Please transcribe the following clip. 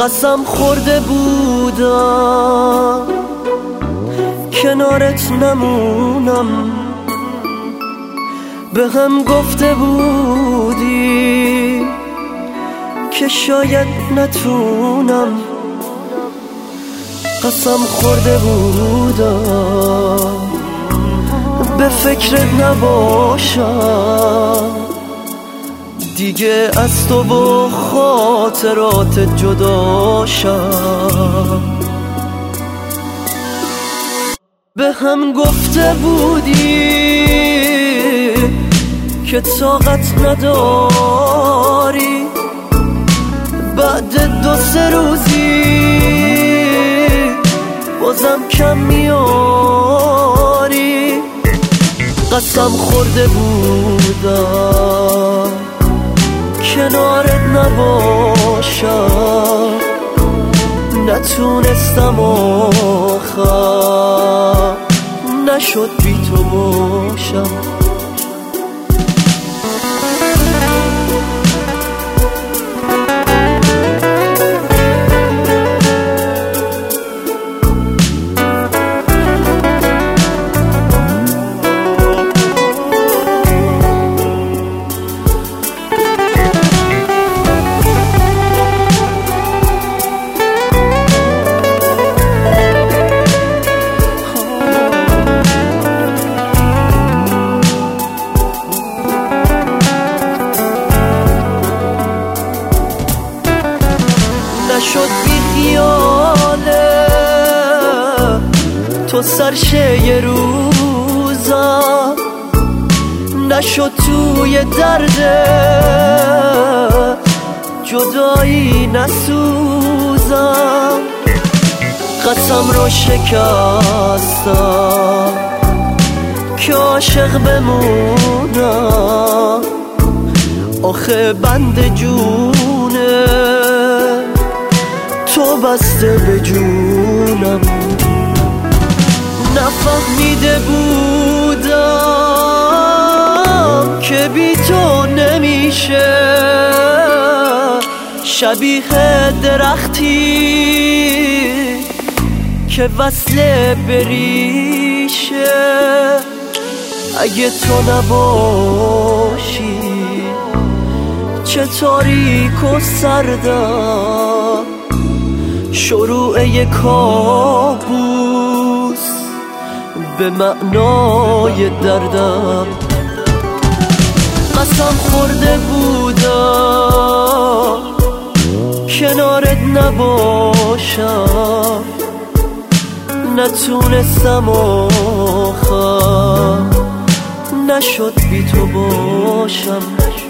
قسم خورده بودم کنارت نمونم، به هم گفته بودی که شاید نتونم. قسم خورده بودم به فکرت نباشم، دیگه از تو و خاطرات جداشم. به هم گفته بودی که طاقت نداری، بعد 2-3 روزی بازم کم میاری. قسم خورده بودم کنارت نباشم، نتونستم آخر نشد بی تو باشم. نشد بی خیاله تو سرشه یه روزم، نشد توی درد جدایی نسوزم. قسم رو شکستم که عاشق بمونم، آخه بند جونه تو بسته به جونم. نفهمیده بودم که بی تو نمیشه، شبیه درختی که وصله بریشه. اگه تو نباشی چه تاریک و سردم، شروع یک کابوس به معنای دردم. قسم خورده بودم کنارت نباشم، نتونستم آخر نشد بی تو باشم.